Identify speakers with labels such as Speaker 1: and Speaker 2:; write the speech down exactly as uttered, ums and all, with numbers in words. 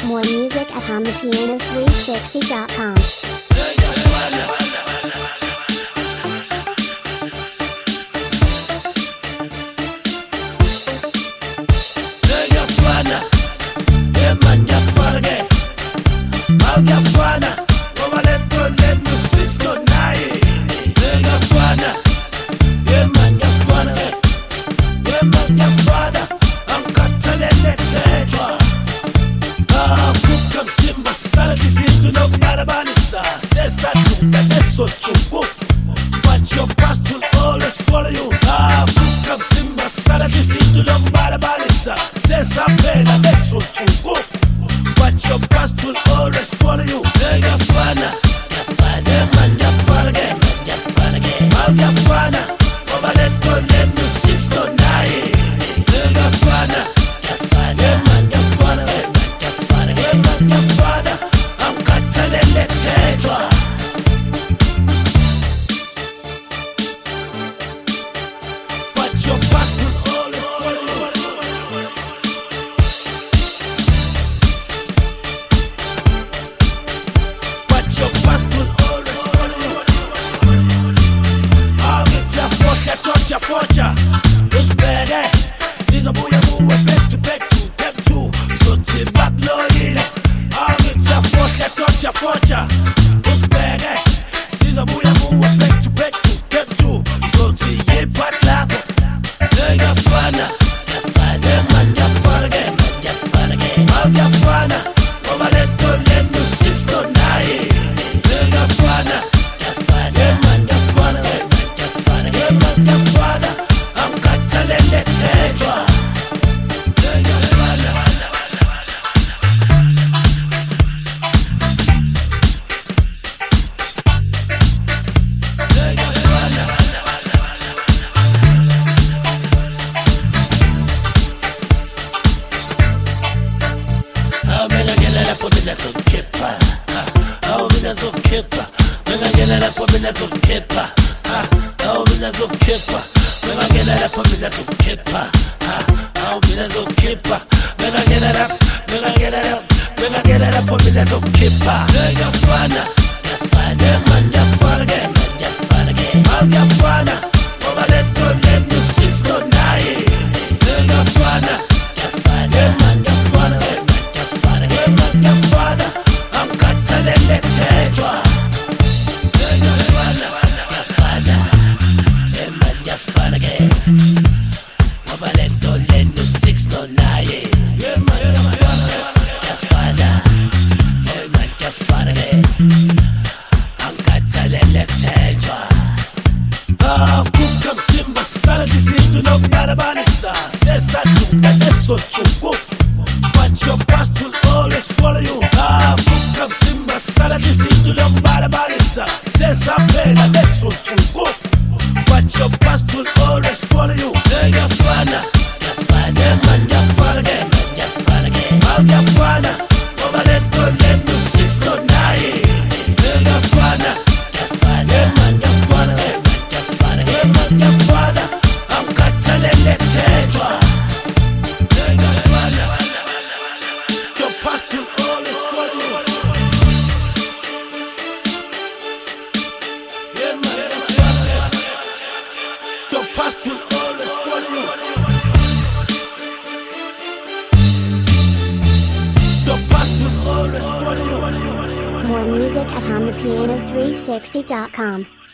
Speaker 1: More music at hum the piano three sixty dot com.
Speaker 2: But your past will always follow you. Ah, come Simba, Sada, this is the love Balabalisa. Says I'm better, that's so true. But your past will always follow you. Gafana, Gafana, man, Gafana again, Gafana again. I'll Gafana, over let go, let me six to nine. Gafana, Gafana, man, Gafana again, Gafana again, Gafana. I'm cutting let it. Your past will always follow you. But your past will always follow you. I'll get your fortune, touch your fortune. Who's better? Since a boy who went back to back to them too. So till back loyal. I'll get your fortune, touch your fortune. Who's better? Since a boy who went back to back to them too. So till ye back lago. Gafana, Gafana, man, Gafana again, Gafana again. I'm Gafana, over let go, let me six to nine. Gafana, Gafana, man, Gafana again, Gafana again, Gafana. I'm cutting let it. But your past will always follow you. Ah, come Simba, Sada, this is the love Balabalisa. Says I'm better, that's so true. But your past will always follow you. Gafana, Gafana, man, Gafana again, Gafana again. I'm Gafana, over let go, let me six to nine. Gafana, Gafana, man, Gafana again, Gafana again, Gafana. I'm cutting let it. Your past will always follow you. Yeah, man, your past will always follow you. Your past will always follow you.
Speaker 1: More music at hum the piano three sixty dot com.